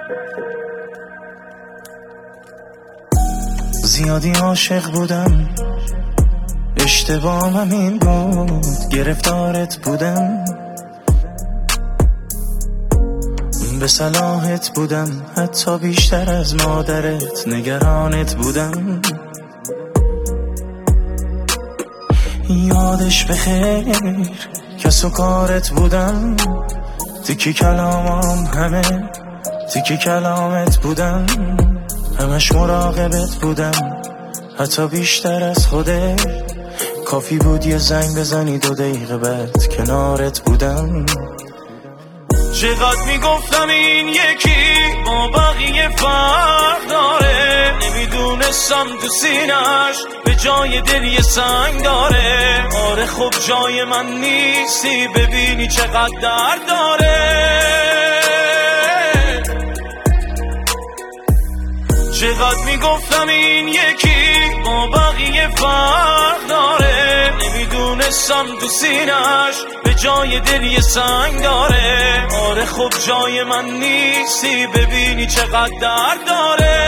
زیادی عاشق بودم، اشتباهم این بود، گرفتارت بودم، به صلاحت بودم، حتی بیشتر از مادرت نگرانت بودم. یادش بخیر کس و کارت بودم، تیکی کلامم همه تیکی کلامت بودم، همش مراقبت بودم، حتی بیشتر از خوده. کافی بود یه زنگ بزنی 2 دقیقه بعد کنارت بودم. چقدر میگفتم این یکی با بقیه فرق داره، نمیدونستم تو سینش به جای دل یه سنگ داره. آره خب جای من نیستی، ببینی چقدر درد داره. چقدر میگفتم این یکی با بقیه فرق داره، نمیدونستم تو سینش به جای دل یه سنگ داره. آره خب جای من نیستی، ببینی چقدر درد داره.